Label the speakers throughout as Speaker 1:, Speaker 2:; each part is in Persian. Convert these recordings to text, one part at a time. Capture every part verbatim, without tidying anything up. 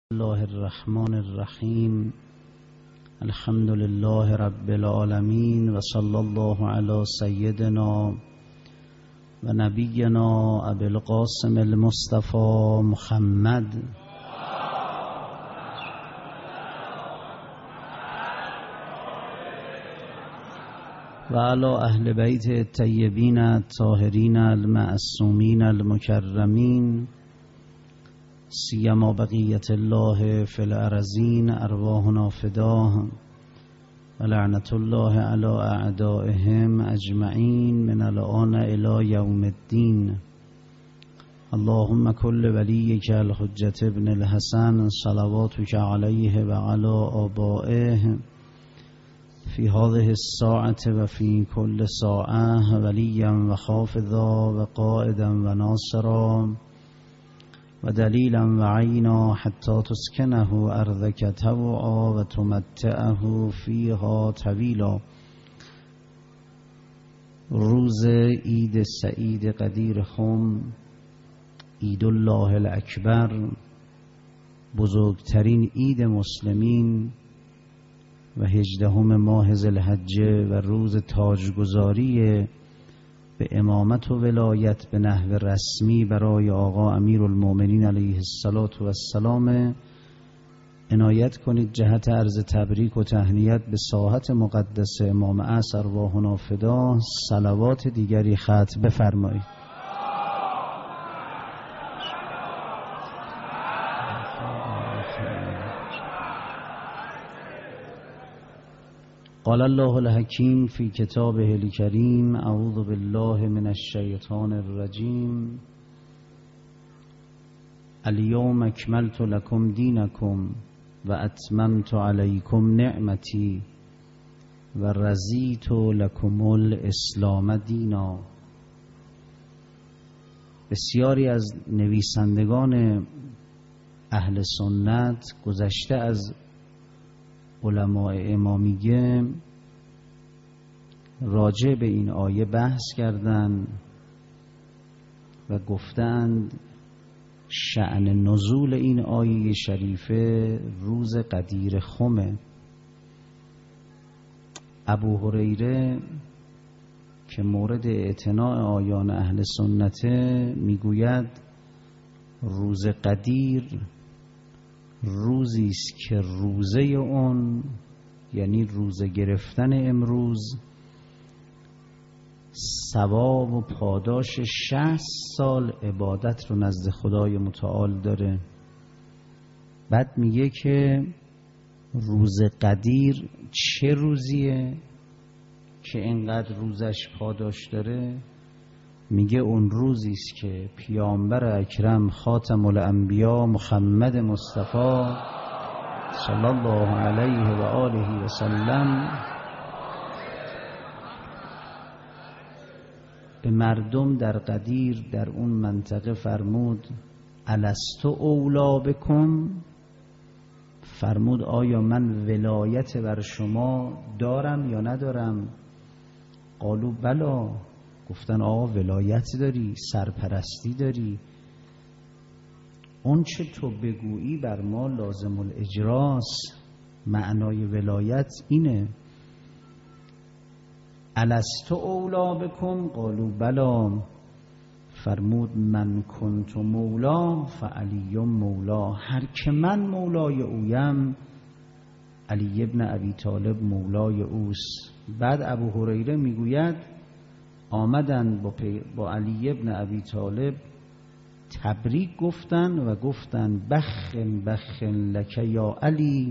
Speaker 1: الله الرحمن الرحیم. الحمد لله رب العالمین و صلی الله علی سیدنا و نبینا ابی القاسم المصطفى محمد و علی اهل بیت الطیبین الطاهرین المعصومین المکرمین سیما بقیت الله فی الارضین ارواحنا فداه و لعنت الله علی اعدائهم اجمعین من الان الی یوم الدین. اللهم کل ولیک الحجة ابن الحسن صلواتک علیه و علی آبائه فی هذه الساعة و فی کل ساعة ولیا و خافضا و قائدا و ناصرا و دلیلا و عینا حتی تسکنه ارضک طوعا و تمتعه فیها طویلا. روز عید سعید قدیر خم، عید الله الاکبر، بزرگترین عید مسلمین و هجدهم ماه ذوالحجه و روز تاجگذاری به امامت و ولایت به نحو رسمی برای آقا امیرالمؤمنین علیه السلام. عنایت کنید جهت عرض تبریک و تهنیت به ساحت مقدس امام عصر ارواحنا فدا صلوات دیگری ختم بفرمایید. قال الله الحکیم فی کتابه الکریم اعوذ بالله من الشیطان الرجیم الیوم اکملت لکم دینکم و اتممت علیکم نعمتی و رضیت لکم الاسلام دینا. بسیاری از نویسندگان اهل سنت گذشته از علماء امامیه راجع به این آیه بحث کردند و گفتند شأن نزول این آیه شریفه روز قدیر خمه. ابو هریره که مورد اعتناء آیان اهل سنته میگوید روز قدیر روزی است که روزه اون یعنی روزه گرفتن امروز ثواب و پاداش شصت سال عبادت رو نزد خدای متعال داره. بعد میگه که روز قدیر چه روزیه که اینقدر روزش پاداش داره؟ میگه اون روزی است که پیامبر اکرم خاتم الانبیا محمد مصطفی صلی الله علیه و آله و سلم به مردم در قدیر در اون منطقه فرمود الستو اولا بکم، فرمود آیا من ولایت بر شما دارم یا ندارم؟ قالوا بلا، گفتن آقا ولایت داری، سرپرستی داری، اون چه تو بگویی بر ما لازم الاجراست. معنای ولایت اینه. الستو اولا بکم قالوا بلا، فرمود من کنت مولا فعلی مولا، هر که من مولای اویم علی ابن ابی طالب مولای اوست. بعد ابو هریره میگوید آمدن با, با علی ابن ابی طالب تبریک گفتن و گفتن بخن بخن لک یا علی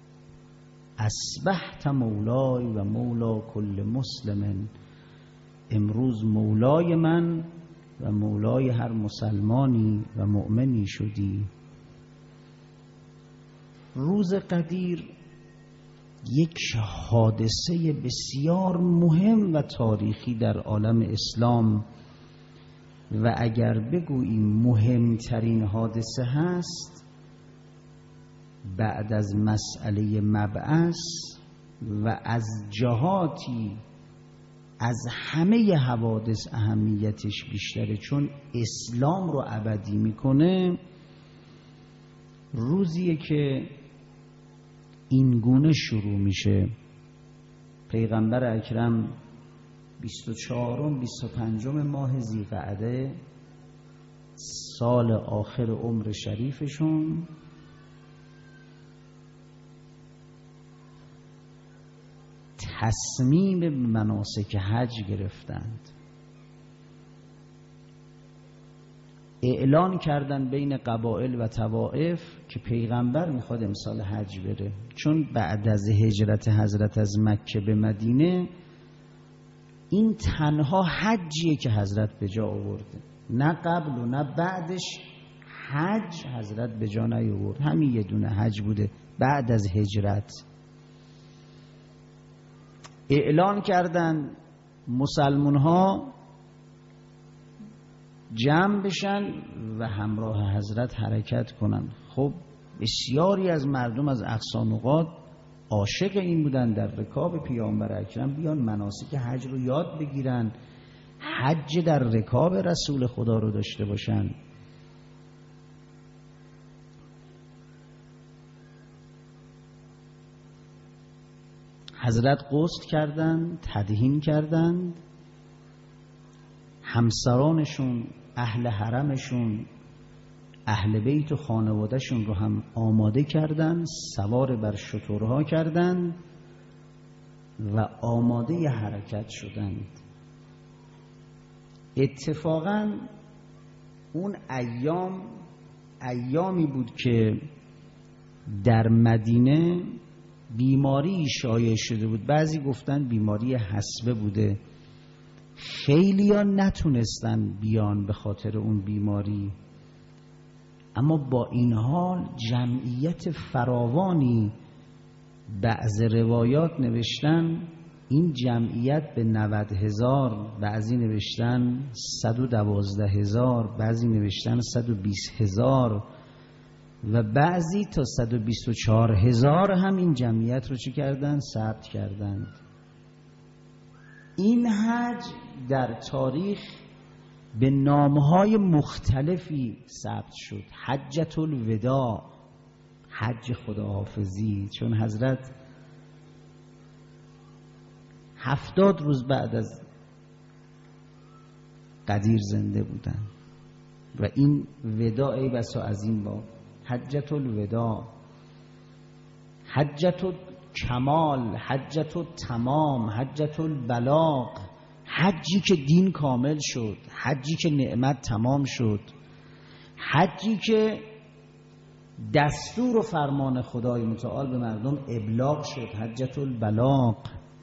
Speaker 1: اصبحت مولای و مولا کل مسلم، امروز مولای من و مولای هر مسلمانی و مؤمنی شدی. روز قدیر یک حادثه بسیار مهم و تاریخی در عالم اسلام و اگر بگوییم مهمترین حادثه هست بعد از مسئله مبعث و از جهاتی از همه حوادث اهمیتش بیشتره چون اسلام رو ابدی میکنه. روزیه که این گونه شروع میشه. پیغمبر اکرم بیست و چهارم بیست و پنجم ماه ذی‌قعده سال آخر عمر شریفشون تصمیم به مناسک حج گرفتند. اعلان کردن بین قبایل و طوائف که پیغمبر میخواد امسال حج بره، چون بعد از هجرت حضرت از مکه به مدینه این تنها حجیه که حضرت به جا آورده، نه قبل و نه بعدش حج حضرت به جا نیاورد. همین یه دونه حج بوده بعد از هجرت. اعلان کردن مسلمون ها جمع بشن و همراه حضرت حرکت کنن. خب بسیاری از مردم از اقصا نقاط عاشق این بودن در رکاب پیامبر اکرم بیان مناسک حج رو یاد بگیرن، حج در رکاب رسول خدا رو داشته باشن. حضرت غسل کردند، تدهین کردند، همسرانشون، اهل حرمشون، اهل بیت و خانوادهشون رو هم آماده کردند، سوار بر شترها کردند و آماده ی حرکت شدند. اتفاقاً اون ایام ایامی بود که در مدینه بیماری شایع شده بود. بعضی گفتن بیماری حصبه بوده، خیلی ها نتونستن بیان به خاطر اون بیماری، اما با این حال جمعیت فراوانی، بعض روایات نوشتن این جمعیت به نود هزار، بعضی نوشتن صد و دوازده هزار، بعضی نوشتن صد و بیست هزار و بعضی تا صد و بیست و چهار هزار هم این جمعیت رو چی کردن؟ ثبت کردند. این حج در تاریخ به نامهای مختلفی ثبت شد. حجة الوداع، حج خداحافظی، چون حضرت هفتاد روز بعد از قدیر زنده بودن و این وداع ای بسا عظیم با حجة الوداع، حجة الکمال، حجة التمام، حجة البلاغ، حجی که دین کامل شد، حجی که نعمت تمام شد، حجی که دستور و فرمان خدای متعال به مردم ابلاغ شد، حجة البلاغ.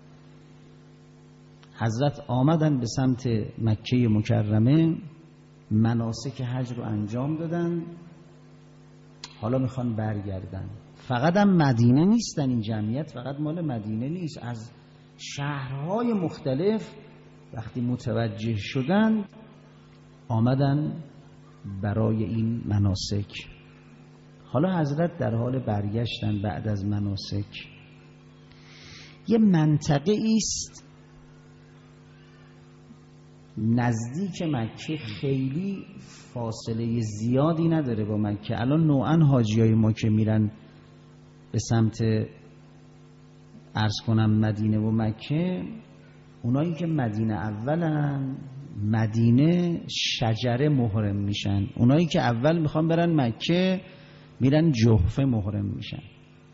Speaker 1: حضرت آمدن به سمت مکه مکرمه، مناسک حج رو انجام دادن، حالا میخوان برگردن. فقط هم مدینه نیستن، این جمعیت فقط مال مدینه نیست، از شهرهای مختلف وقتی متوجه شدن آمدن برای این مناسک. حالا حضرت در حال برگشتن بعد از مناسک. یه منطقه است نزدیک مکه، خیلی فاصله زیادی نداره با مکه. الان نوعا حاجیای ما که میرن به سمت عرض کنم مدینه و مکه، اونایی که مدینه اولن مدینه شجره محرم میشن، اونایی که اول میخوان برن مکه میرن جحفه محرم میشن.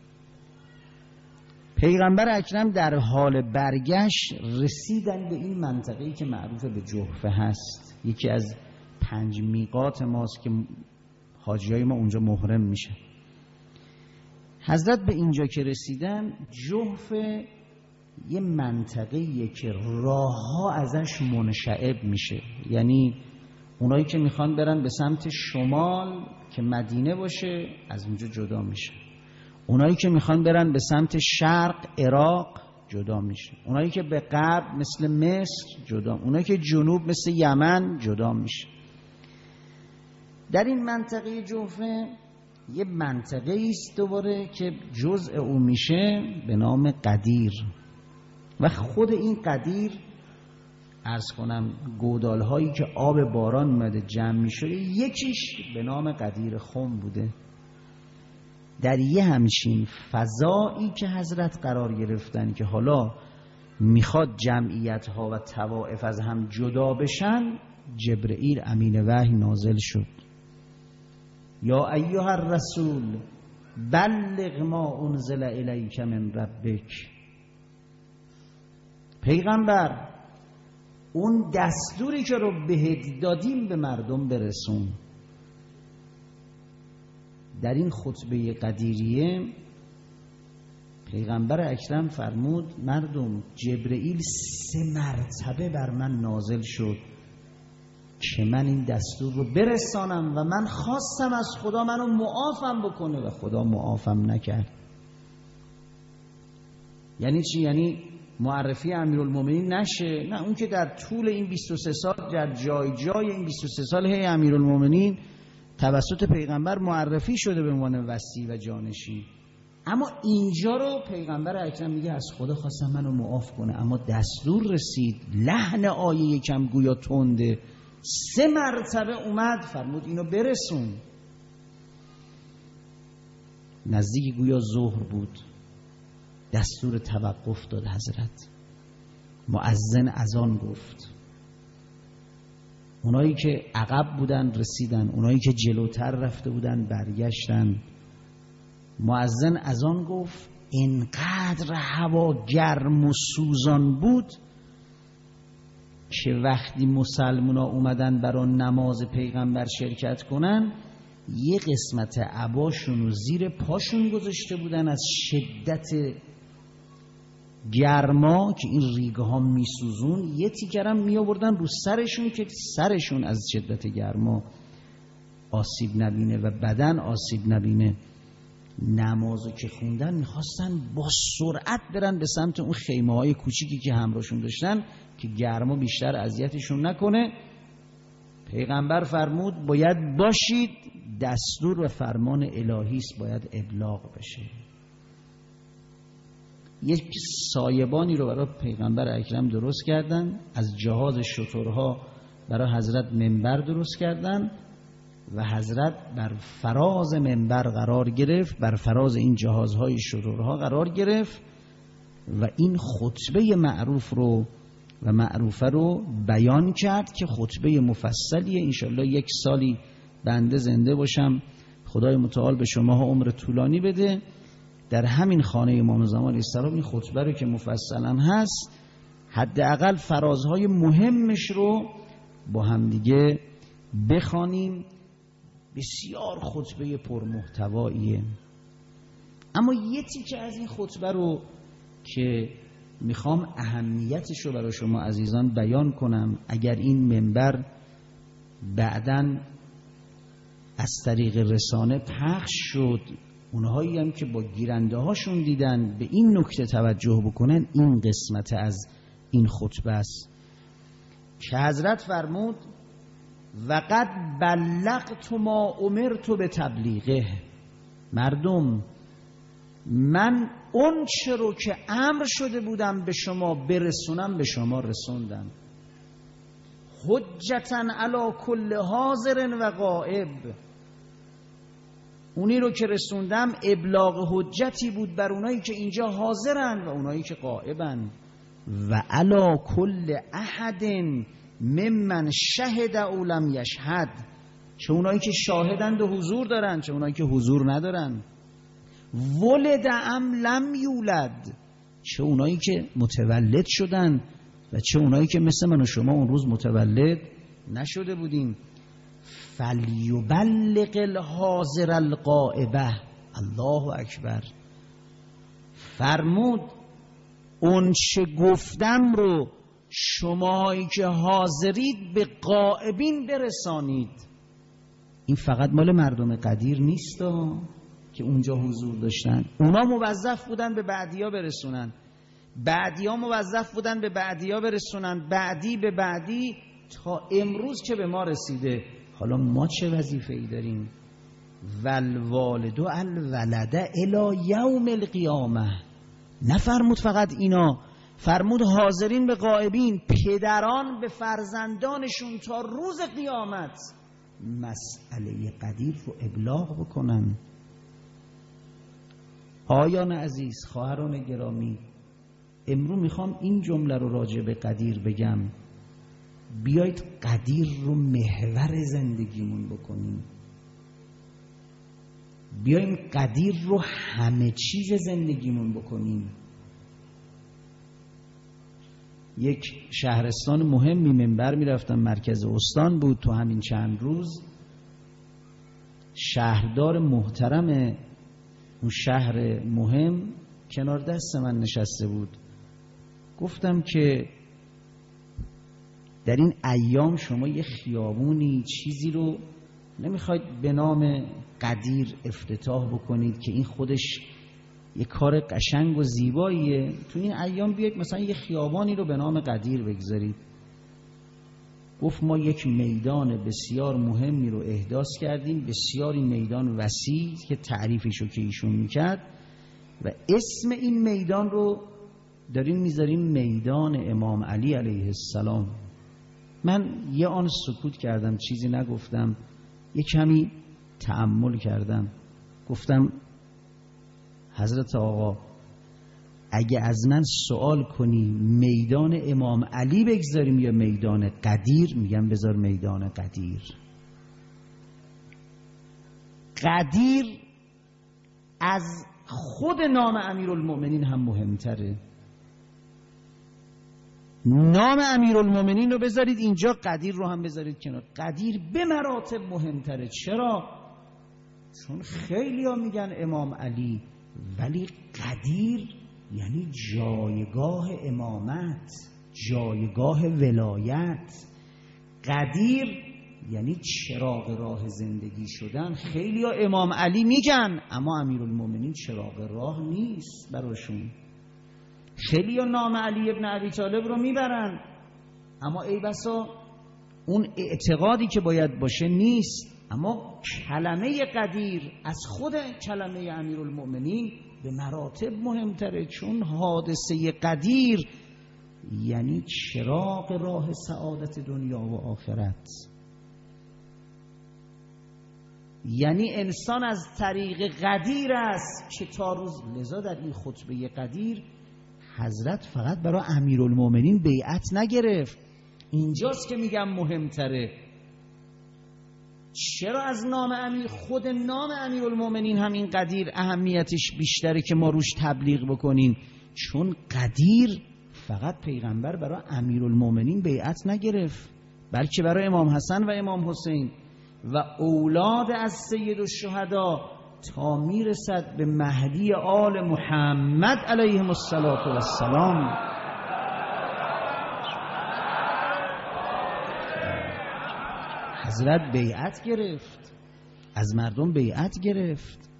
Speaker 1: پیغمبر اکرم در حال برگشت رسیدن به این منطقه‌ای که معروف به جحفه هست، یکی از پنج میقات ماست که حاجیای ما اونجا محرم میشن. حضرت به اینجا که رسیدن، جحفه یه منطقه‌ایه که راه‌ها ازش منشعب میشه، یعنی اونایی که میخوان برن به سمت شمال که مدینه باشه از اونجا جدا میشه، اونایی که میخوان برن به سمت شرق عراق جدا میشه، اونایی که به غرب مثل مصر جدا، اونایی که جنوب مثل یمن جدا میشه. در این منطقه جحفه یه منطقه ایست دوباره که جزء او میشه به نام قدیر و خود این قدیر عرض کنم گودال هایی که آب باران اومده جمع میشه، یکیش به نام قدیر خم بوده. در یه همچین فضایی که حضرت قرار گرفتن که حالا میخواد جمعیت ها و طوائف از هم جدا بشن، جبرئیل امین وحی نازل شد. یا ایها الرسول بلغ ما انزل الیک من ربک. پیغمبر اون دستوری که رو بهت دادیم به مردم برسون. در این خطبه قدیریه پیغمبر اکرم فرمود مردم جبرئیل سه مرتبه بر من نازل شد که من این دستور رو برسانم و من خواستم از خدا منو معافم بکنه و خدا معافم نکرد. یعنی چی؟ یعنی معرفی امیرالمومنین نشه؟ نه، اون که در طول این بیست و سه سال در جای جای این بیست و سه سال هی امیرالمومنین توسط پیغمبر معرفی شده به عنوان وصی و جانشین، اما اینجا رو پیغمبر اکرم میگه از خدا خواستم منو معاف کنه، اما دستور رسید. لحن آیه یکم گویا تنده، سه مرتبه اومد فرمود اینو برسون. نزدیک گویا ظهر بود، دستور توقف داد حضرت. مؤذن اذان گفت. اونایی که عقب بودن رسیدن، اونایی که جلوتر رفته بودن برگشتن. مؤذن اذان گفت. اینقدر هوا گرم و سوزان بود که وقتی مسلمونا اومدن برای نماز پیغمبر شرکت کنن، یه قسمت عباشون رو زیر پاشون گذاشته بودن از شدت گرما که این ریگه ها میسوزون، یه تیکرم می آوردن رو سرشون که سرشون از شدت گرما آسیب نبینه و بدن آسیب نبینه. نمازو که خوندن میخواستن با سرعت برن به سمت اون خیمه های کوچیکی که همراهشون داشتن که گرما بیشتر اذیتشون نکنه. پیغمبر فرمود باید باشید، دستور و فرمان الهی است، باید ابلاغ بشه. یک سایبانی رو برای پیغمبر اکرم درست کردن، از جهاز شترها برای حضرت منبر درست کردن و حضرت بر فراز منبر قرار گرفت، بر فراز این جهازهای شترها قرار گرفت و این خطبه معروف رو و معروفه رو بیان کرد که خطبه مفصلیه. انشالله یک سالی بنده زنده باشم، خدای متعال به شما عمر طولانی بده، در همین خانه امام زمان علیه السلام این خطبه رو که مفصلا هست حداقل فرازهای مهمش رو با همدیگه بخوانیم. بسیار خطبه پرمحتواییه. اما یه تیکه از این خطبه رو که میخوام اهمیتش رو برای شما عزیزان بیان کنم، اگر این منبر بعداً از طریق رسانه پخش شد، اونهایی هم که با گیرنده هاشون دیدن به این نکته توجه بکنن، این قسمت از این خطبه است که حضرت فرمود وقد بلغت ما امرت به تبلیغه. مردم، من اون چه رو که امر شده بودم به شما برسونم به شما رسوندم. حجتاً علی کل حاضر و غائب، اونی رو که رسوندم ابلاغ حجتی بود بر اونایی که اینجا حاضرن و اونایی که غائبن. و علی کل احد ممن شهد او لم یشهد، چه اونایی که شاهدند و حضور دارن چه اونایی که حضور ندارن. ولد ام لم یولد، چه اونایی که متولد شدن و چه اونایی که مثل من و شما اون روز متولد نشده بودیم. فلیبلغ الحاضر الغائبه. الله اکبر. فرمود اون چه گفتم رو شماهایی که حاضرید به غائبین برسانید. این فقط مال مردم قدیر نیست که اونجا حضور داشتن، اونا موظف بودن به بعدیا برسونن، بعدیا موظف بودن به بعدیا برسونن، بعدی به بعدی، تا امروز که به ما رسیده. حالا ما چه وظیفه ای داریم؟ والوالد الولد الی یوم القیامه. نفرمود فقط اینا، فرمود حاضرین به غائبین، پدران به فرزندانشون تا روز قیامت مسئله قدیر رو ابلاغ بکنن. آیان عزیز، خواهران گرامی، امروز میخوام این جمله رو راجع به قدیر بگم. بیایید قدیر رو محور زندگیمون بکنیم. بیاییم قدیر رو همه چیز زندگیمون بکنیم. یک شهرستان مهمی منبر میرفتم، مرکز استان بود. تو همین چند روز شهردار محترم اون شهر مهم کنار دست من نشسته بود. گفتم که در این ایام شما یه خیابونی چیزی رو نمیخواید به نام قدیر افتتاح بکنید که این خودش یه کار قشنگ و زیباییه؟ تو این ایام بیاید مثلا یه خیابانی رو به نام قدیر بگذارید. گفت ما یک میدان بسیار مهمی رو احداث کردیم، بسیار این میدان وسیع که تعریفشو که ایشون میکرد، و اسم این میدان رو داریم میذاریم میدان امام علی علیه السلام. من یه آن سکوت کردم، چیزی نگفتم، یه کمی تأمل کردم. گفتم حضرت آقا اگه از من سوال کنی میدان امام علی بگذاریم یا میدان قدیر، میگم بذار میدان قدیر. قدیر از خود نام امیرالمؤمنین هم مهمتره. نام امیرالمؤمنین رو بذارید اینجا، قدیر رو هم بذارید کنار. قدیر به مراتب مهمتره. چرا؟ چون خیلی ها میگن امام علی، ولی قدیر یعنی جایگاه امامت، جایگاه ولایت. قدیر یعنی چراغ راه زندگی شدن. خیلی ها امام علی میگن، اما امیرالمؤمنین چراغ راه نیست براشون. خیلی ها نام علی ابن ابی طالب رو میبرن، اما ای بسا اون اعتقادی که باید باشه نیست. اما کلمه قدیر از خود کلمه امیرالمؤمنین به مراتب مهمتره، چون حادثه قدیر یعنی چراغ راه سعادت دنیا و آخرت. یعنی انسان از طریق قدیر است که تا روز، لذا در این خطبه قدیر حضرت فقط برای امیرالمؤمنین بیعت نگرفت. اینجاست که میگم مهمتره. چرا از نام امیر، خود نام امیرالمؤمنین همین قدیر اهمیتش بیشتره که ما روش تبلیغ بکنیم؟ چون قدیر فقط پیغمبر برای امیرالمؤمنین بیعت نگرفت، بلکه برای امام حسن و امام حسین و اولاد از سید الشهدا تا میرسد به مهدی آل محمد علیهم السلام. حضرت بیعت گرفت، از مردم بیعت گرفت.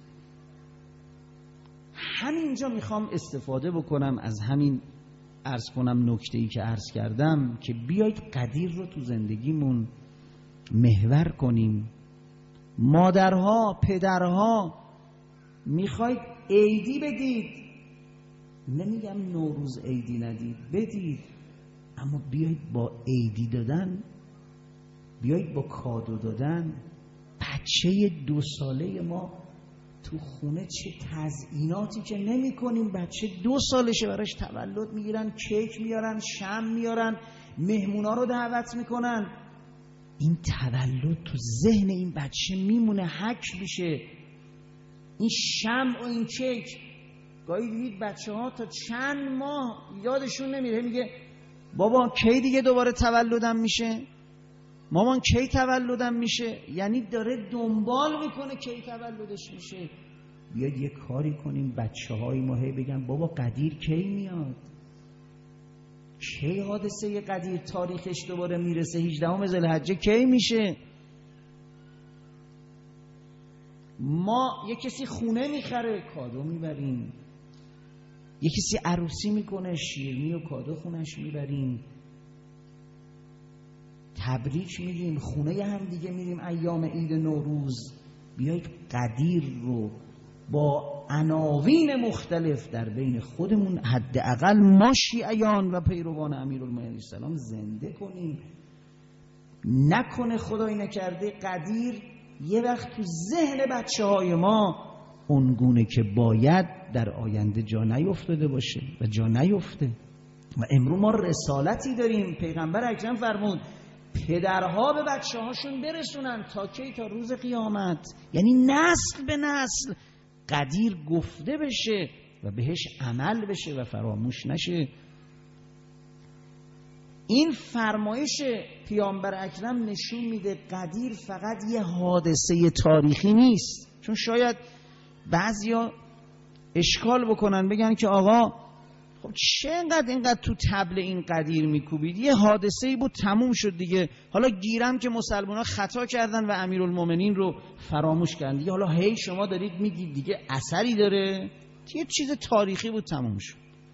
Speaker 1: همینجا میخوام استفاده بکنم از همین، عرض کنم نکته‌ای که عرض کردم، که بیایید قدیر رو تو زندگیمون محور کنیم. مادرها، پدرها، میخواید عیدی بدید، نمیگم نوروز عیدی ندید، بدید، اما بیایید با عیدی دادن، بیایید با کادو دادن. بچه دو ساله ما تو خونه چه تزییناتی که نمی کنیم. بچه دو سالشه، براش تولد میگیرن، کیک میارن، شم میارن، مهمونا رو دعوت میکنن. این تولد تو ذهن این بچه میمونه، حک میشه. این شم و این کیک، گاهی دید بچه ها تا چند ماه یادشون نمیره، میگه بابا کی دیگه دوباره تولدم میشه، مامان کی تولدم میشه. یعنی داره دنبال میکنه کی تولدش میشه. بیاید یه کاری کنیم بچه های ما هی بگن بابا قدیر کی میاد، کی حادثه قدیر تاریخش دوباره میرسه، هجدهم ذوالحجه کی میشه. ما یه کسی خونه میخره، کادو میبریم. یه کسی عروسی میکنه، شیرینی و کادو خونش میبریم، تبریک میگیم، خونه هم دیگه میریم ایام عید نوروز. بیایید قدیر رو با عناوین مختلف در بین خودمون، حداقل ما شیعیان و پیروان امیرالمؤمنین السلام زنده کنیم. نکنه خدای نکرده قدیر یه وقت تو ذهن بچه های ما اونگونه که باید در آینده جا نیفتاده باشه و جا نیفته. و امروز ما رسالتی داریم. پیغمبر اکرم فرمود پدرها به بچه هاشون برسونن تا کی؟ تا روز قیامت. یعنی نسل به نسل قدیر گفته بشه و بهش عمل بشه و فراموش نشه. این فرمایش پیامبر اکرم نشون میده قدیر فقط یه حادثه تاریخی نیست. چون شاید بعضیا اشکال بکنن بگن که آقا خب چه اینقدر اینقدر تو طبل این قدیر میکوبید؟ یه حادثه ای بود تموم شد دیگه، حالا گیرم که مسلمان‌ها خطا کردن و امیرالمومنین رو فراموش کردن دیگه، حالا هی شما دارید میگید دیگه اثری داره؟ یه چیز تاریخی بود تموم شد.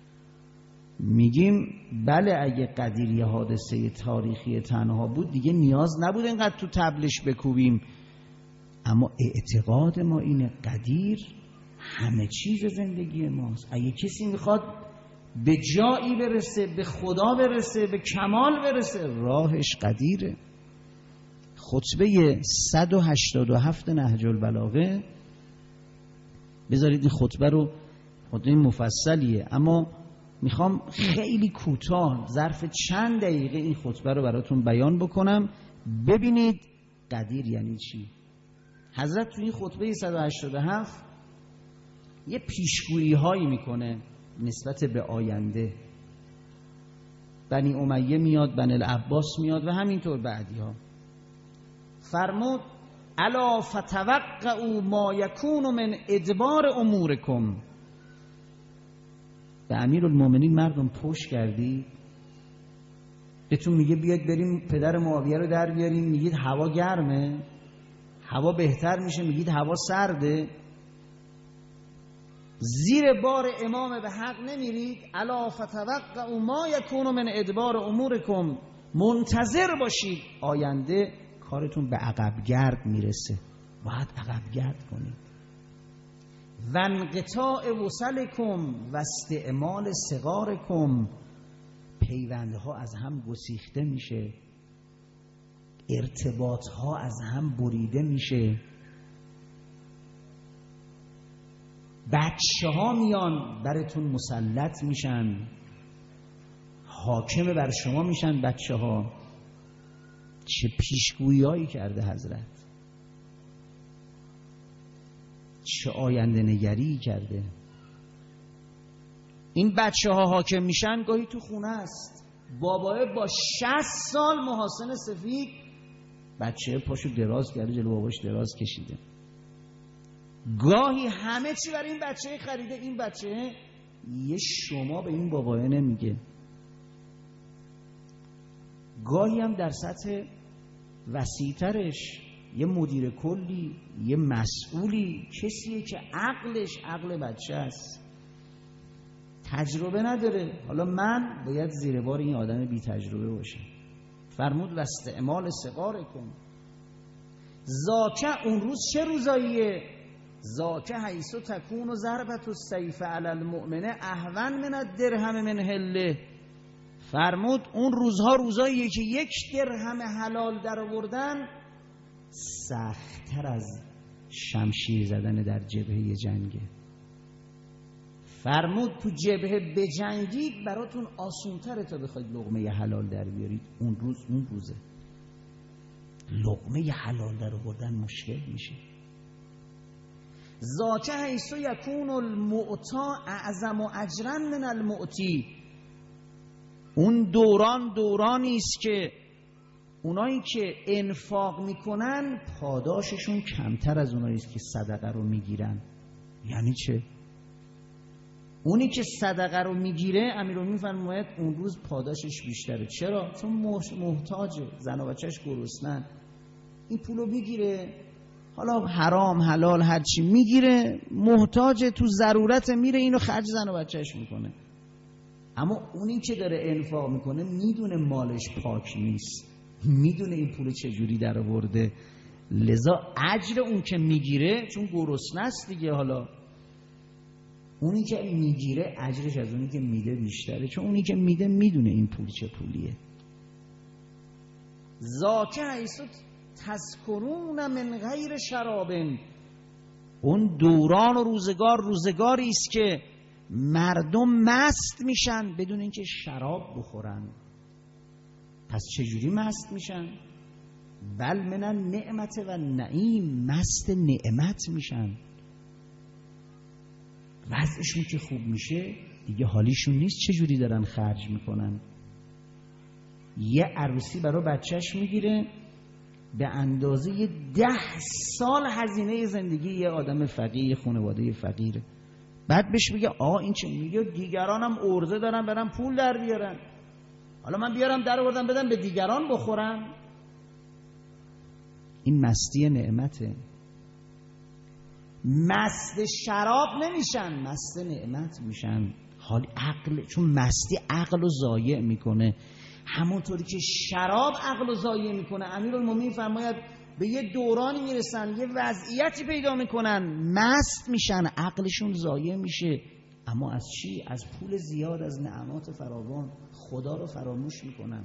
Speaker 1: میگیم بله اگه قدیر یه حادثه تاریخی تنها بود دیگه نیاز نبود اینقدر تو طبلش بکوبیم، اما اعتقاد ما اینه قدیر همه چیز زندگی ماست. اگه کسی میخواد به جایی برسه، به خدا برسه، به کمال برسه، راهش قدیره. خطبه صد و هشتاد و هفت نهج البلاغه، بذارید این خطبه رو، خطبه مفصلیه اما میخوام خیلی کوتاه ظرف چند دقیقه این خطبه رو براتون بیان بکنم، ببینید قدیر یعنی چی. حضرت توی این خطبه صد و هشتاد و هفت یه پیشگویی هایی میکنه نسبت به آینده. بنی امیه میاد، بنی العباس میاد و همینطور بعدی ها. فرمود الا فتوقعوا ما یکون من ادبار امورکم. به امیرالمومنین مردم پشت کردی، بهتون میگه بیاید بریم پدر معاویه رو در بیاریم، میگید هوا گرمه، هوا بهتر میشه میگید هوا سرده، زیر بار امام به حق نمیرید. الا فتوقعوا ما یکون من ادبار امورکم، منتظر باشید آینده کارتون به عقب گرد میرسه، باید عقب گرد کنید. و انقطاع وصلکم و استعمال صغارکم، پیوندها از هم گسیخته میشه، ارتباطها از هم بریده میشه، بچه ها میان براتون مسلط میشن، حاکم بر شما میشن بچه ها. چه پیشگویی کرده حضرت، چه آینده نگری کرده. این بچه ها حاکم میشن، گاهی تو خونه است بابای با شصت سال محاسن سفید، بچه پاشو دراز کرده جلو باباش دراز کشیده، گاهی همه چی برای این بچه خریده، این بچه یه شما به این بابای نمیگه. گاهی هم در سطح وسیع‌ترش یه مدیر کلی، یه مسئولی، کسیه که عقلش عقل بچه است، تجربه نداره. حالا من باید زیر بار این آدم بی تجربه باشم. فرمود و استعمال صغارکم. زاکه اون روز چه روزاییه؟ زاکه حیث تکون و ضربت السیف علی المؤمنه اهون من الدرهم من حله. فرمود اون روزها روزاییه که یک درهم حلال در آوردن سخت‌تر از شمشیر زدن در جبهه جنگه. فرمود تو جبهه بجنگید براتون آسونتره تا بخواید لقمه حلال در بیارید. اون روز اون روزه لقمه حلال در آوردن مشکل میشه. ذاک حیث یکون المعطا اعظم اجرا من المعطی. اون دوران دورانی است که اونایی که انفاق میکنن پاداششون کمتر از اونایی است که صدقه رو میگیرن. یعنی چه؟ اونی که صدقه رو میگیره امیرالمومنین فرماید اون روز پاداشش بیشتره. چرا؟ چون محتاجه، زن و بچهش گرسنن، این پولو میگیره، حالا حرام حلال هرچی میگیره، محتاجه، تو ضرورت، میره اینو خرج زن و بچهش میکنه. اما اونی که داره انفاق میکنه میدونه مالش پاک نیست، میدونه این پول چجوری در آورده، لذا اجر اون که میگیره چون گرسنه است دیگه، حالا اونی که میگیره اجرش از اونی که میده بیشتره، چون اونی که میده میدونه این پول چه پولیه. ذاک حیث تذکرون من غیر شرابن. اون دوران و روزگار روزگاری است که مردم مست میشن بدون اینکه شراب بخورن. پس چجوری مست میشن؟ بل من النعمت و نعیم، مست نعمت میشن. وضعشون که خوب میشه دیگه حالیشون نیست چجوری دارن خرج میکنن. یه عروسی برای بچهش میگیره به اندازه یه ده سال هزینه زندگی یه آدم فقیر، خانواده فقیره. بعد بهش میگه آقا این چه؟ میگه دیگرانم عرضه دارن برن پول در بیارن، حالا من بیارم در آوردم بدم به دیگران بخورن. این مستی نعمته. مست شراب نمیشن، مست نعمت میشن. حال عقل، چون مستی عقل رو ضایع میکنه، همونطوری که شراب عقل رو ضایع میکنه. امیرالمومنین فرماید به یه دورانی میرسن، یه وضعیتی پیدا میکنن، مست میشن، عقلشون ضایع میشه. اما از چی؟ از پول زیاد، از نعمات فراوان، خدا رو فراموش میکنن.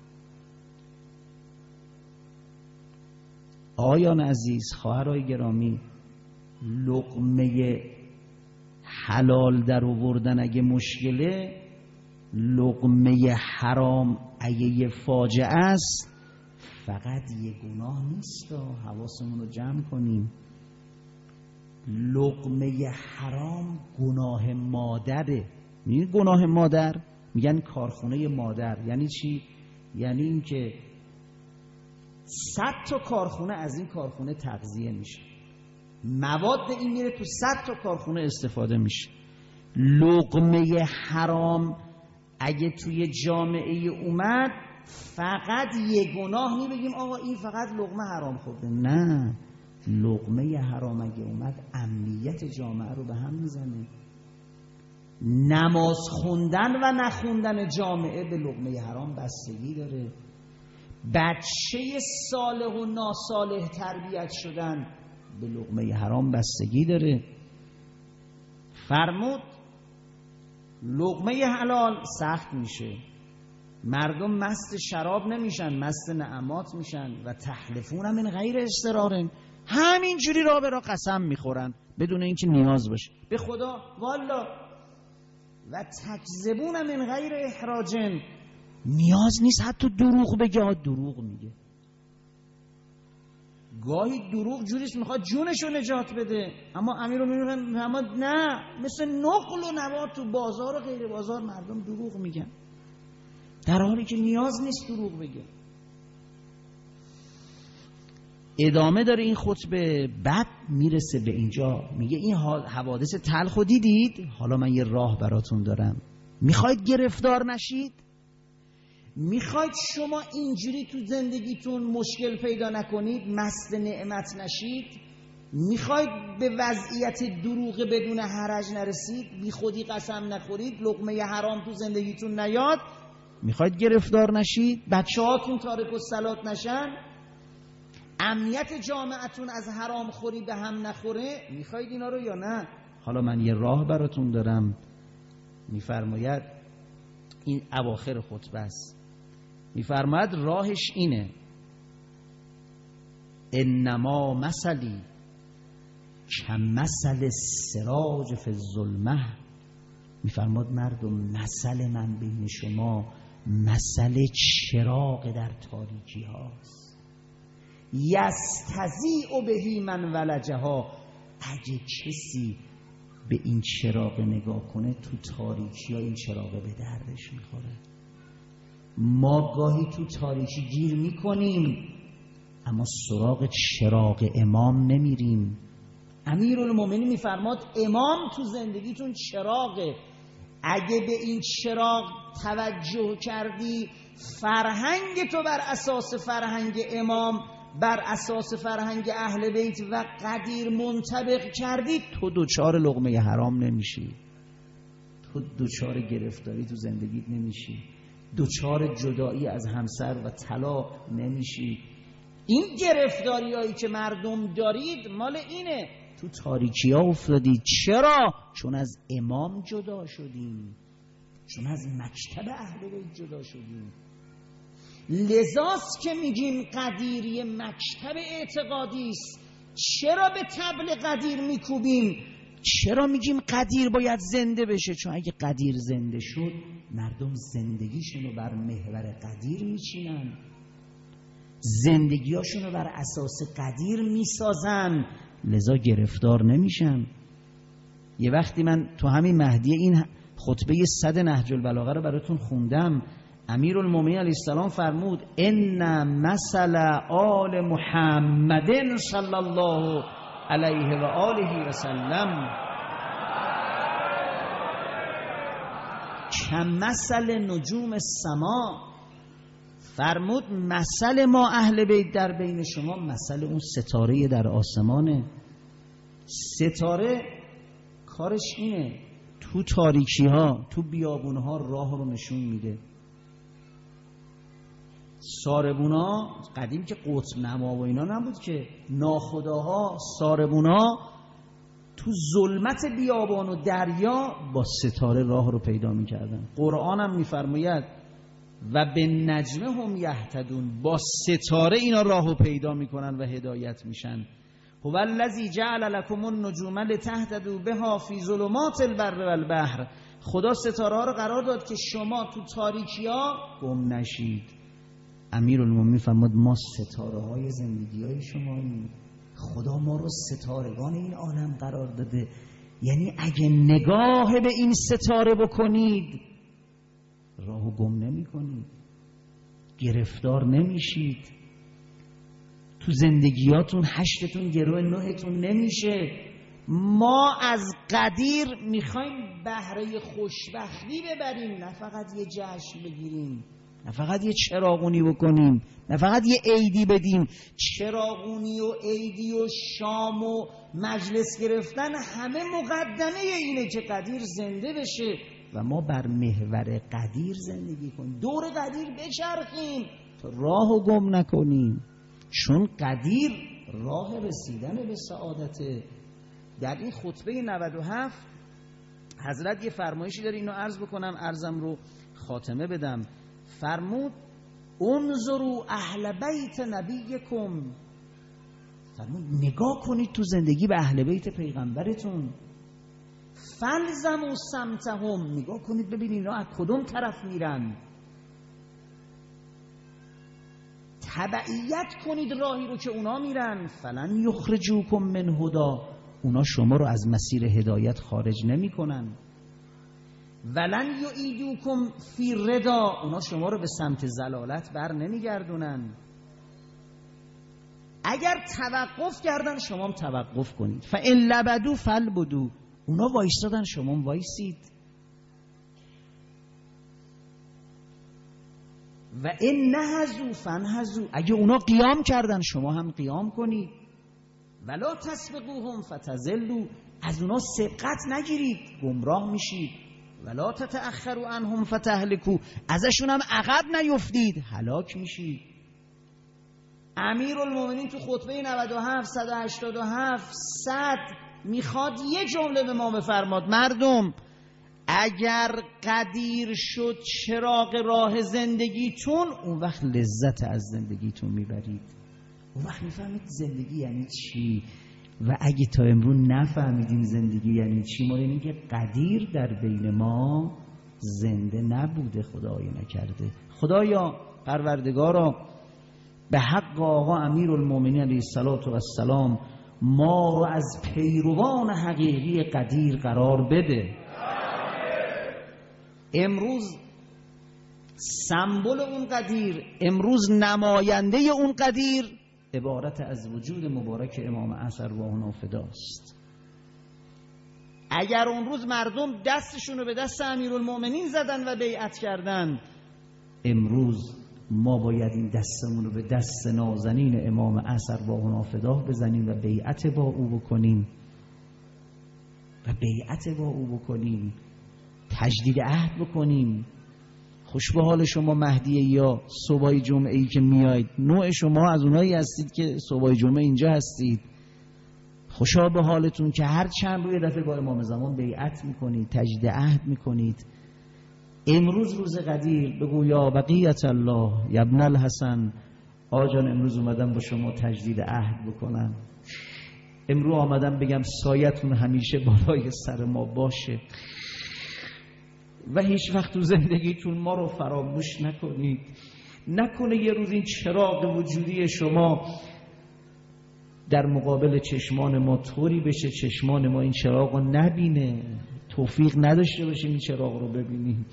Speaker 1: آقایان عزیز، خواهرای گرامی، لقمه حلال در آوردن اگه مشکله، لقمه حرام اگه یه فاجعه است، فقط یه گناه نیست. حواسمون رو جمع کنیم. لقمه حرام گناه مادره. میگن گناه مادر، میگن کارخونه مادر. یعنی چی؟ یعنی این که صد تا کارخونه از این کارخونه تغذیه میشه، مواد این میره تو صد تا کارخونه استفاده میشه. لقمه حرام اگه توی جامعه اومد، فقط یه گناه نی بگیم آقا این فقط لقمه حرام خورده. نه، لقمه حرام اگه اومد امنیت جامعه رو به هم میزنه. نماز خوندن و نخوندن جامعه به لقمه حرام بستگی داره. بچه صالح و ناصالح تربیت شدن به لقمه حرام بستگی داره. فرمود لقمه حلال سخت میشه، مردم مست شراب نمیشن، مست نعمات میشن. و تحلفون من غیر اضطرار، همینجوری را به را قسم میخورن بدون اینکه نیاز باشه به خدا والا. و تکذبون من غیر احراج، نیاز نیست حتی دروغ بگه، دروغ میگه. گاهی دروغ جوریست میخواد جونشو نجات بده، اما امیرالمومنین محمد نه، مثل نقل و نبات تو بازار و غیر بازار مردم دروغ میگن در حالی که نیاز نیست دروغ بگه. ادامه داره این خطبه. بعد میرسه به اینجا، میگه این حوادث تلخو دیدید، حالا من یه راه براتون دارم. میخواید گرفتار نشید؟ میخواید شما اینجوری تو زندگیتون مشکل پیدا نکنید، مست نعمت نشید؟ میخواید به وضعیت دروغ بدون حرج نرسید، بی خودی قسم نخورید، لقمه حرام تو زندگیتون نیاد؟ میخواید گرفتار نشید؟ بچه هاتون تارک الصلات نشن؟ امنیت جامعتون از حرام خوری به هم نخوره؟ میخواید اینا رو یا نه؟ حالا من یه راه براتون دارم. میفرماید این اواخر خطبه است، میفرماید راهش اینه: انما مثلی کمثل السراج فی الظلمه. میفرماید مردم، مثل من بین شما مثل چراغ در تاریکی هاست. یستضیء بهی من ولجها، اگه کسی به این چراغ نگاه کنه تو تاریکی ها این چراغ به دردش میخوره. ما گاهی تو تاریکی گیر میکنیم اما سراغ چراغ امام نمیریم. امیرالمومنین میفرماد امام تو زندگیتون چراغه، اگه به این چراغ توجه کردی، فرهنگ تو بر اساس فرهنگ امام، بر اساس فرهنگ اهل بیت و قدیر منطبق کردی، تو دوچار لقمه حرام نمیشی، تو دوچار گرفتاری تو زندگیت نمیشی، دوچار جدایی از همسر و طلاق نمیشی. این گرفتاری هایی که مردم دارید مال اینه، تو تاریکی ها افتادید. چرا؟ چون از امام جدا شدیم، چون از مکتب اهل بیت جدا شدیم. لذاست که میگیم قدیری مکتب اعتقادی است، چرا به طبل قدیر میکوبیم؟ چرا میگیم قدیر باید زنده بشه؟ چون اگه قدیر زنده شد مردم زندگیشونو بر محور قدیر میچینن، زندگیاشونو بر اساس قدیر میسازن، لذا گرفتار نمیشن. یه وقتی من تو همین مهدیه این خطبه صد نهج البلاغه رو براتون خوندم، امیرالمومنین علیه السلام فرمود ان مثل آل محمد صلی الله علیه و آله و سلم کمثل نجوم السما. فرمود مثل ما اهل بیت در بین شما مثل اون ستاره در آسمانه. ستاره کارش اینه تو تاریکی ها، تو بیابون ها راه رو نشون میده. ساربونا قدیم که قطب نما و اینا نبود که، ناخداها ساربونا تو ظلمت بیابان و دریا با ستاره راه رو پیدا میکردن. قرآن هم میفرماید و به نجم هم یهتدون، با ستاره اینا راه رو پیدا میکنن و هدایت میشن. هو الذی جعل لکم النجوم لتهتدوا بها فی ظلمات البر والبحر. خدا ستاره ها رو قرار داد که شما تو تاریکی ها گم نشید. امیرالمومنین فرمود ما ستاره های زندگی های شماییم، خدا ما رو ستارگان این عالم قرار داده. یعنی اگه نگاه به این ستاره بکنید راهو گم نمی کنید، گرفتار نمیشید، تو زندگیاتون هشتتون گروه نهتون نمیشه. ما از قدیر میخوایم بهره خوشبختی ببریم، نه فقط یه جشن بگیریم، نه فقط یه چراغونی بکنیم، نه فقط یه عیدی بدیم. چراغونی و عیدی و شام و مجلس گرفتن همه مقدمه اینه که قدیر زنده بشه و ما بر محور قدیر زندگی کنیم، دور قدیر بچرخیم تا راهو گم نکنیم، چون قدیر راه رسیدن به سعادته. در این خطبه نود و هفت حضرت یه فرمایشی داره، اینو عرض بکنم، عرضم رو خاتمه بدم. فرمود انظروا اهل بیت نبیکم، فرمود نگاه کنید تو زندگی به اهل بیت پیغمبرتون. فلزموا سمتهم، نگاه کنید ببینید اینا از کدوم طرف میرن، تبعیت کنید راهی رو که اونا میرن. فلن یخرجوکم من هدا، اونا شما رو از مسیر هدایت خارج نمی کنن. ولن یعیدوکم فی ردا، اونا شما رو به سمت ضلالت بر نمیگردونن. اگر توقف کردن شما هم توقف کنید. فان لبدوا فلبدوا، اونا وایستادن شما هم وایسید. و ان نهضوا فانهضوا، اگه اونا قیام کردن شما هم قیام کنید. ولا تسبقوهم فتضلوا، از اونا سبقت نگیرید گمراه میشید. ولا تتأخروا عنهم فتهلكوا، ازشون هم عقب نیفتید هلاک میشید. امیرالمومنین تو خطبه نود و هفت صد و هشتاد و هفت صد میخواد یه جمله به ما بفرماد: مردم اگر قدیر شد چراغ راه زندگیتون، اون وقت لذت از زندگیتون میبرید، اون وقت میفهمید زندگی یعنی چی. و اگه تا امروز نفهمیدیم زندگی یعنی چی، ما اینه که قدیر در بین ما زنده نبوده، خدای نکرده. خدایا پروردگارا به حق آقا امیرالمومنین علیه السلام ما رو از پیروان حقیقی قدیر قرار بده. امروز سمبل اون قدیر، امروز نماینده اون قدیر عبارت از وجود مبارک امام عصر و اون فداست. اگر اون روز مردم دستشون رو به دست امیرالمومنین زدن و بیعت کردن، امروز ما باید این دستمون رو به دست نازنین امام عصر و اون فدا بزنیم و بیعت با او بکنیم و بیعت با او بکنیم تجدید عهد بکنیم. خوش به حال شما مهدیه یا صبح جمعه ای که میاید، نوع شما از اونایی هستید که صبح جمعه اینجا هستید. خوشا به حالتون که هر چند روی دفعه با امام زمان بیعت میکنید، تجدید عهد میکنید. امروز روز قدیر، بگو یا بقیت الله یا ابن الحسن، آجان امروز اومدم با شما تجدید عهد بکنم. امروز آمدم بگم سایتون همیشه بالای سر ما باشه و هیچ وقت تو زندگیتون ما رو فراموش نکنید. نکنه یه روز این چراغ وجودی شما در مقابل چشمان ما طوری بشه چشمان ما این چراغ رو نبینه، توفیق نداشته باشیم این چراغ رو ببینیم.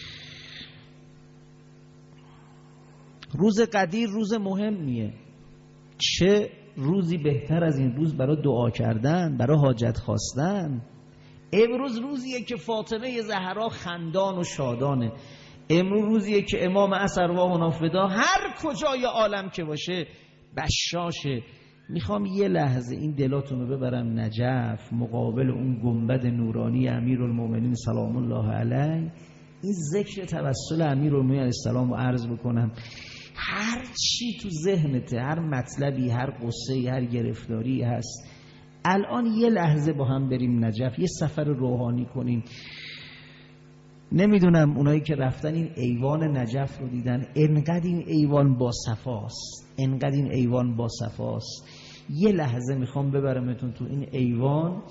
Speaker 1: روز قدیر روز مهمیه. چه روزی بهتر از این روز برای دعا کردن، برای حاجت خواستن. امروز روزیه که فاطمه زهرا خندان و شادانه. امروز روزیه که امام اسروا و نافدا هر کجای عالم که باشه بشاشه. میخوام یه لحظه این دلاتون رو ببرم نجف، مقابل اون گنبد نورانی امیرالمومنین سلام الله علیه، این ذکر توسل امیرالمومنین علیه السلام رو عرض بکنم. هر چی تو ذهنته، هر مطلبی، هر قصه، هر گرفتاری هست، الان یه لحظه با هم بریم نجف، یه سفر روحانی کنیم. نمیدونم اونایی که رفتن این ایوان نجف رو دیدن، انقدر این ایوان با صفاست، انقدر این ایوان با صفاست. یه لحظه میخوام ببرمتون تو این ایوان،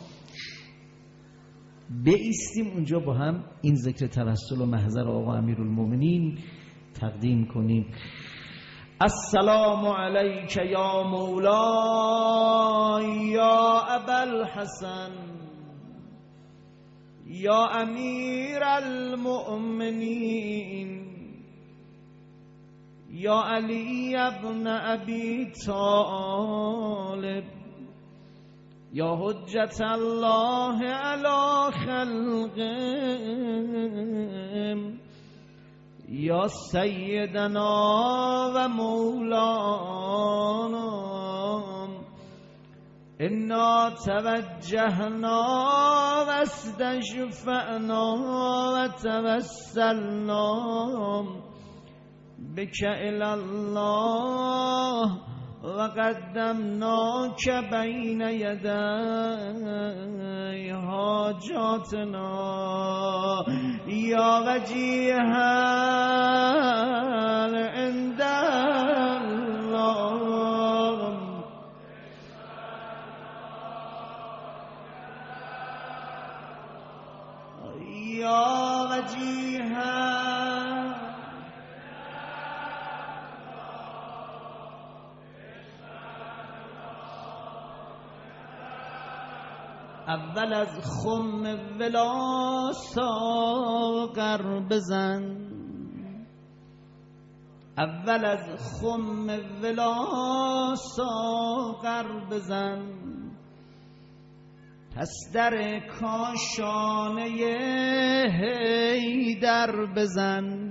Speaker 1: بایستیم اونجا با هم این ذکر توسل و محضر آقا امیرالمومنین تقدیم کنیم. السلام علیک یا مولای یا ابوالحسن یا امیر المؤمنین یا علی ابن ابی طالب یا حجت الله علی خلقه یا سیدنا و مولانا انا توجهنا و استشفعنا و توسلنا بک الی الله و قدمناک بین یدی حاجاتنا یا وجیها عند الله یا وجیها اول از خم ولا ساغر بزن، اول از خم ولا ساغر بزن، پس در کاشانه حیدر بزن.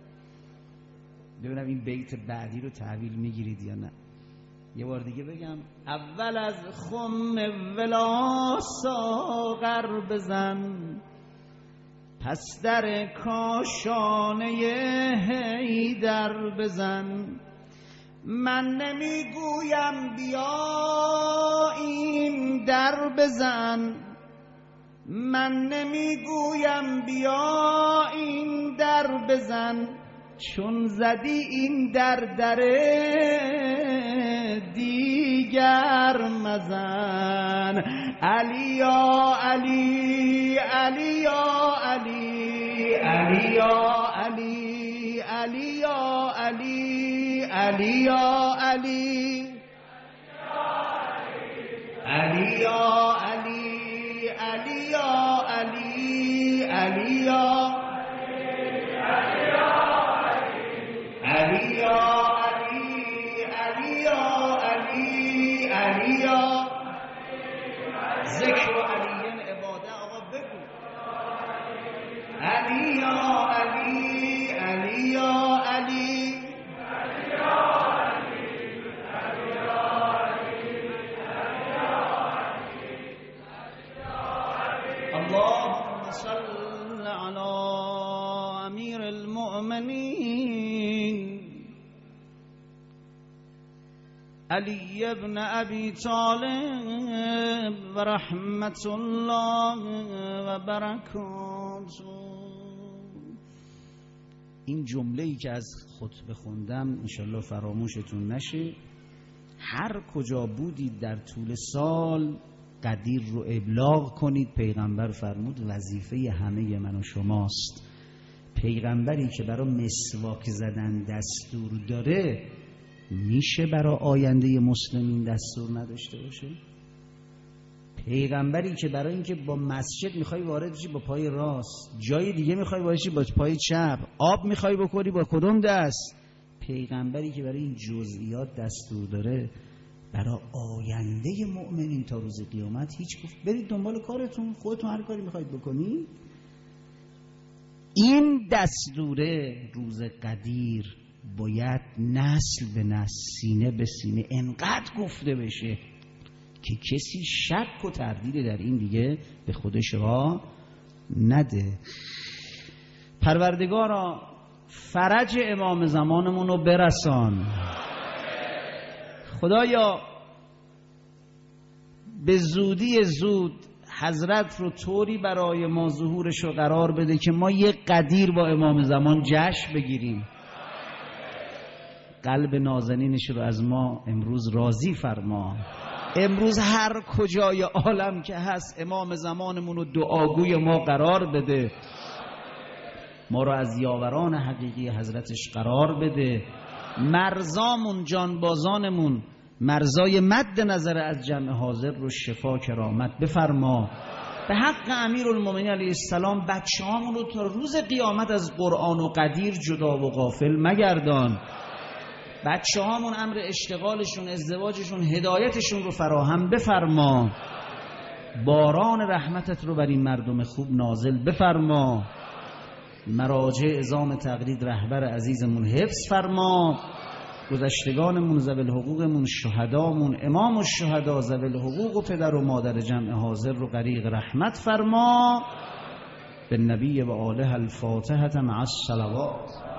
Speaker 1: ببینم این بیت بعدی رو تحویل میگیرید یا نه. یه بار دیگه بگم، اول از خم ولا ساغر بزن، پس در کاشانه حیدر بزن. من نمیگویم بیا این در بزن، من نمیگویم بیا این در بزن، چون زدی این در در دیگر مزن. علی یا علی، علی یا علی، علی یا علی، علی یا علی، علی یا علی، علی یا علی، علی یا علی، علی یا علی یا ذکر و علیین عباده. آقا بگو علی یا علی، علی یا علی، اللهم صل علی امیر المؤمنین علی ابن ابی طالب و رحمت الله و برکاته. این جمله‌ای که از خطبه خوندم انشالله فراموشتون نشه. هر کجا بودید در طول سال قدیر رو ابلاغ کنید. پیغمبر فرمود وظیفه همه من و شماست. پیغمبری که برای مسواک زدن دستور داره میشه برای آینده مسلمین دستور نداشته باشه؟ پیغمبری که برای اینکه با مسجد میخوای وارد بشی با پای راست، جای دیگه میخوای وارد بشی با پای چپ، آب میخوای بخوری با کدوم دست، پیغمبری که برای این جزئیات دستور داره برای آینده مؤمنین تا روز قیامت هیچ گفت برید دنبال کارتون، خودتون هر کاری میخواید بکنید. این دستوره روز قدیر باید نسل به نسل، سینه به سینه انقدر گفته بشه که کسی شک و تردید در این دیگه به خودش را نده. پروردگارا فرج امام زمانمون رو برسان. خدایا به زودی زود حضرت رو طوری برای ما ظهورش رو قرار بده که ما یک قدیر با امام زمان جشن بگیریم. قلب نازنینش رو از ما امروز راضی فرما. امروز هر کجای عالم که هست امام زمانمون رو دعاگوی ما قرار بده. ما رو از یاوران حقیقی حضرتش قرار بده. مرزامون جانبازانمون مرزای مد نظر از جمع حاضر رو شفا کرامت بفرما. به حق امیرالمومنین علیه السلام بچه هامون رو تا روز قیامت از قرآن و قدیر جدا و غافل مگردان. بچه هامون امر اشتغالشون، ازدواجشون، هدایتشون رو فراهم بفرما. باران رحمتت رو بر این مردم خوب نازل بفرما. مراجع اعظام تقلید رهبر عزیزمون حفظ فرما. گذشتگانمون ذوی الحقوقمون، شهدامون، امام الشهدا ذوی الحقوق و پدر و مادر جمع حاضر رو غریق رحمت فرما. به نبی و آله الفاتحه مع الصلوات.